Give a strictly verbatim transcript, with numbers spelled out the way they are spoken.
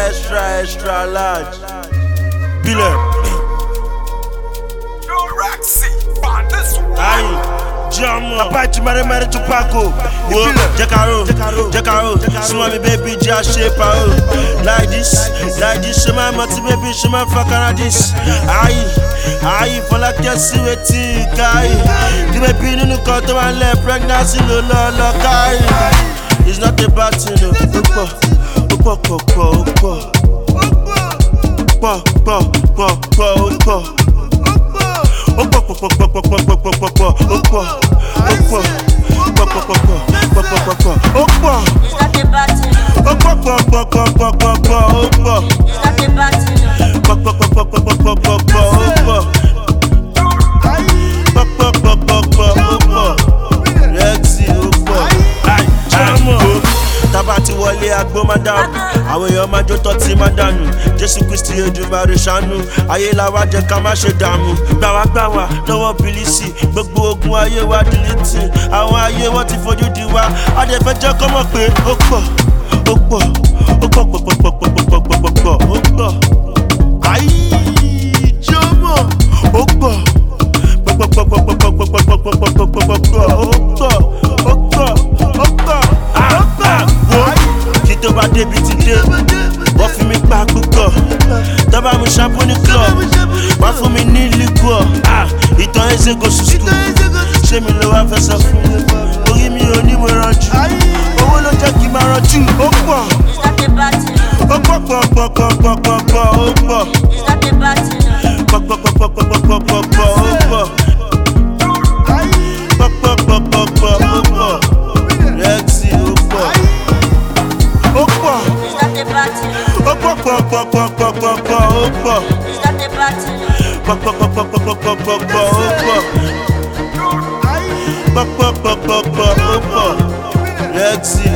extra, extra large. Bilẹ̀. Ayi, jọmọ. Papa ti mẹ́rin mẹ́rin tún pàkó. Wo jẹ́karo, jẹ́karo, súnmọ́ mi baby jẹ́ àṣẹ paro. Like this, like this, ṣe máa mọ̀ tí baby ṣe máa fọ́ kára this. Ayi, ayi, Fọlákẹ́ sí wetin káyì. Kí baby nínú kan tó máa ń lẹ̀ pregnancy ló lọ́ lọ káyì. It's not a bad thing o, ó pọ̀, ó pọ̀ pọ̀ pọ̀, ó pọ̀. Pọ̀ pọ̀ pọ̀ pọ̀, ó pọ̀. Ó pọ̀ pọ̀ pọ̀ pọ̀ pọ̀ pọ̀ pọ̀ pọ̀ pọ̀, ó pọ̀. Ó pọ̀ pọ̀ pọ̀ pọ̀ pọ̀ pọ̀ pọ̀ pọ̀, ó pọ̀. It's not a bad thing. Ó pọ̀ pọ̀ pọ̀ pọ̀ pọ̀ pọ̀ pọ̀, ó pọ̀. It's not a bad thing. Pọ̀ pọ̀ pọ̀ pọ̀ pọ̀ pọ̀ pọ̀ pọ̀ pọ̀, ó pọ̀. Pọ̀ pọ̀ pọ̀ pọ̀ pọ̀, ó pọ̀. Rexy, ó pọ̀. Jọmọ. Tábà ti wọlé agbó máa dàrú, àwọn èèyàn máa jó tọ́ tí máa dànù. Jésù Kristi Èdùmàrè ṣàánú, ayé la wá jẹ́ ká má ṣe dààmú. Gbàwá gbàwá lọ́wọ́ bìlísì, gbogbo ogun ayé wa dìlítì. Àwọn ayé wọn ti fojú di wa, a dẹ̀ fẹ́ jẹ́ kọ́ mọ̀ pé ó pọ̀, ó pọ̀, ó pọ̀ pọ̀ pọ̀ pọ̀ pọ̀ pọ̀ pọ̀ pọ̀ pọ̀, ó pọ̀. Ayí jọmọ, ó pọ̀, pọ̀ pọ̀ pọ̀ pọ̀ pọ̀ pọ̀ pọ̀ pọ̀ pọ̀ pọ̀ pọ̀ pọ̀ pọ̀, ó pọ̀, ó pọ̀, ó pọ̀. Kí tó bá débi ti dé, wọ́n fi mi pa púpọ̀. Tọ́ba mu ṣàpù ní club, wọ́n fún mi ní liquor. Ìtàn ẹsẹ̀ kò sùsù, ṣé mi ló wá fẹ́ sọ fún mi? Orí mi ò ní mo ranjú, owó ló jẹ́ kí n máa ranjú. Ó pọ̀, It's not a bad thing. ó pọ̀ pọ̀ pọ̀ pọ̀ pọ̀ pọ̀ pọ̀, ó pọ̀. It's not a bad thing. Pọ̀ pọ̀ pọ̀ pọ̀ pọ̀ pọ̀ pọ̀ pọ̀ pọ̀, ó pọ̀. Pọ̀ pọ̀ pọ̀ pọ̀ pọ̀, ó pọ̀. Rexy, ó pọ̀. Ó pọ̀. It's not a bad thing. Ó pọ̀ pọ̀ pọ̀ pọ̀ pọ̀ pọ̀ pọ̀, ó pọ̀. It's not a bad thing. Pọ̀ pọ̀ pọ̀ pọ̀ pọ̀ pọ̀ pọ̀ pọ̀, ó pọ̀. Pọ̀ pọ̀ pọ̀ pọ̀ pọ̀ pọ̀, ó pọ̀. Rexy,